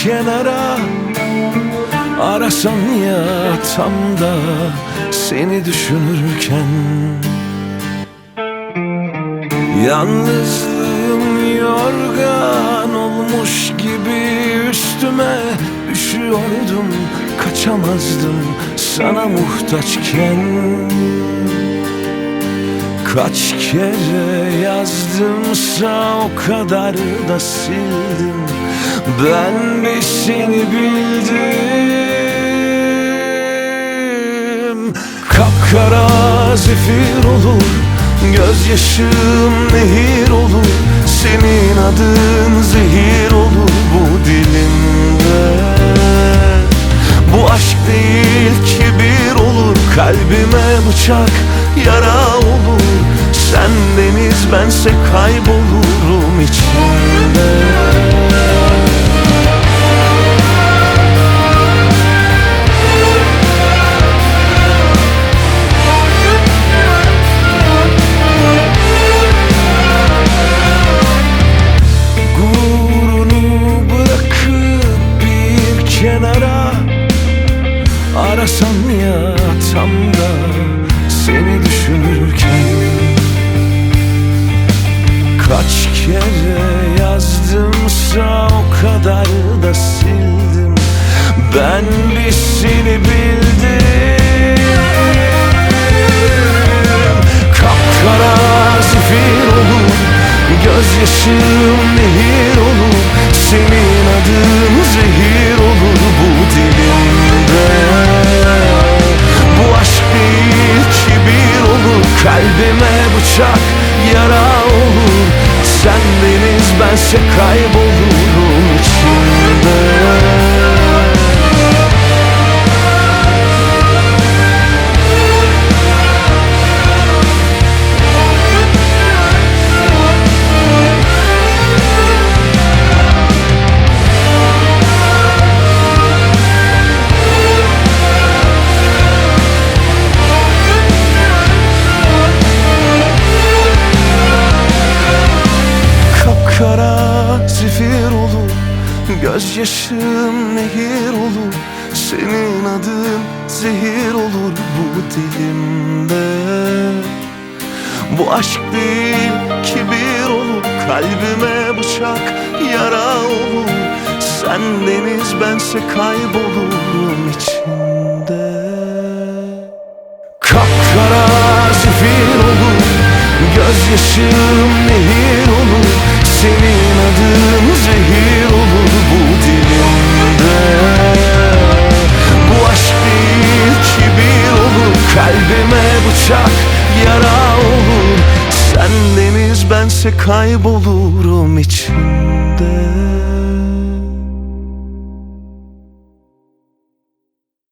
kenara. Arasan ya tam da seni düşünürken. Yalnızlığım yorgan olmuş gibi üstüme üşüyordum, kaçamazdım sana muhtaçken. Kaç kere yazdımsa o kadar da sildim. Ben bir seni bildim. Kapkara zifir olur, gözyaşım nehir olur. Senin adın zehir olur bu dilimde. Bu aşk değil kibir olur, kalbime bıçak yara olur. Sen deniz bense kaybolurum içinde. Arasan ya tam da seni düşünürken. Kaç kere yazdımsa o kadar da sildim. Ben bir seni bildim. Kapkara zifir olur, gözyaşım nehir olur. Senin adın zehir olur bu dilimde. Bu aşk değil kibir olur, kalbime bıçak yara olur. Sen deniz bense kaybolurum içinde. Kara zifir olur, gözyaşım nehir olur. Senin adın zehir olur bu dilimde. Bu aşk değil kibir olur, kalbime bıçak yara olur. Sen deniz bense kaybolurum içinde. Kapkara zifir olur, gözyaşım nehir olur. Senin adın zehir olur bu dilimde. Bu aşk değil kibir olur, kalbime bıçak yara olur. Sen deniz bense kaybolurum içinde.